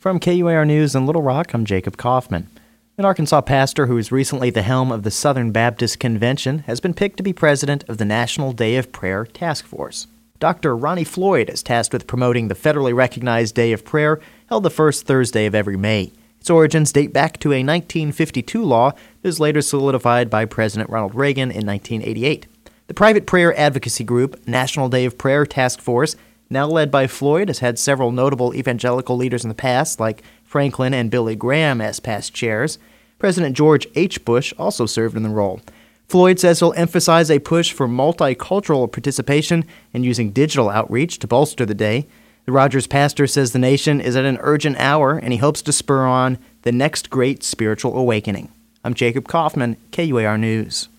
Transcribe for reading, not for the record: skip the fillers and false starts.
From KUAR News in Little Rock, I'm Jacob Kaufman. An Arkansas pastor who was recently the helm of the Southern Baptist Convention has been picked to be president of the National Day of Prayer Task Force. Dr. Ronnie Floyd is tasked with promoting the federally recognized Day of Prayer held the first Thursday of every May. Its origins date back to a 1952 law that was later solidified by President Ronald Reagan in 1988. The private prayer advocacy group, National Day of Prayer Task Force, now led by Floyd, has had several notable evangelical leaders in the past, like Franklin and Billy Graham as past chairs. President George H. Bush also served in the role. Floyd says he'll emphasize a push for multicultural participation and using digital outreach to bolster the day. The Rogers pastor says the nation is at an urgent hour, and he hopes to spur on the next great spiritual awakening. I'm Jacob Kaufman, KUAR News.